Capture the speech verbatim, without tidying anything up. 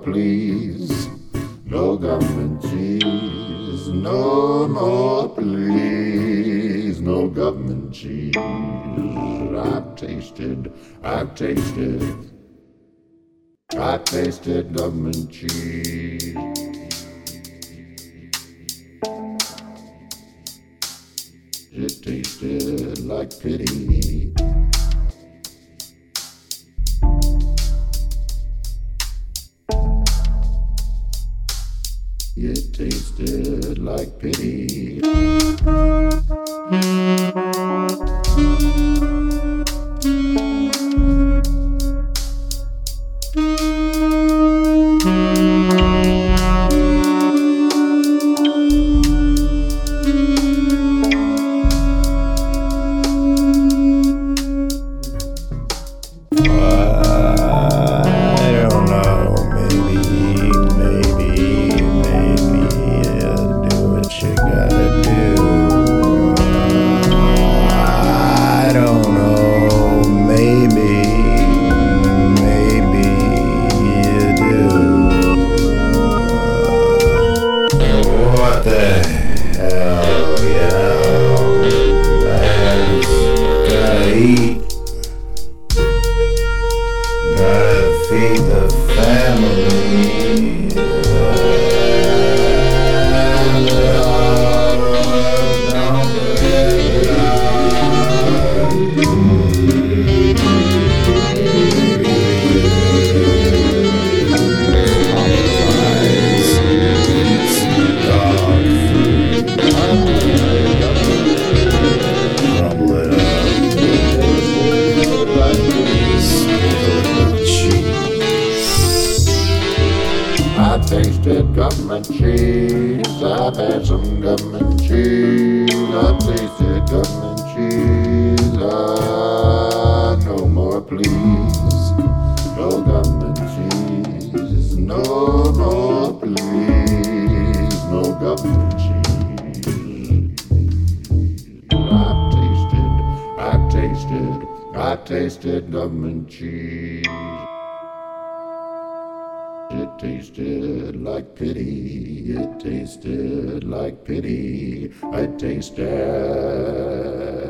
please. No government cheese, no more please. No government cheese. I've tasted, I've tasted, I've tasted government cheese. It tasted like pity. It tasted like pity. Feed the family. I've tasted government cheese. I've had some government cheese. I've tasted government cheese. Ah, no more please. No government cheese. No more please. No government cheese. I've tasted, I've tasted, I've tasted government cheese. It tasted like pity, it tasted like pity, I tasted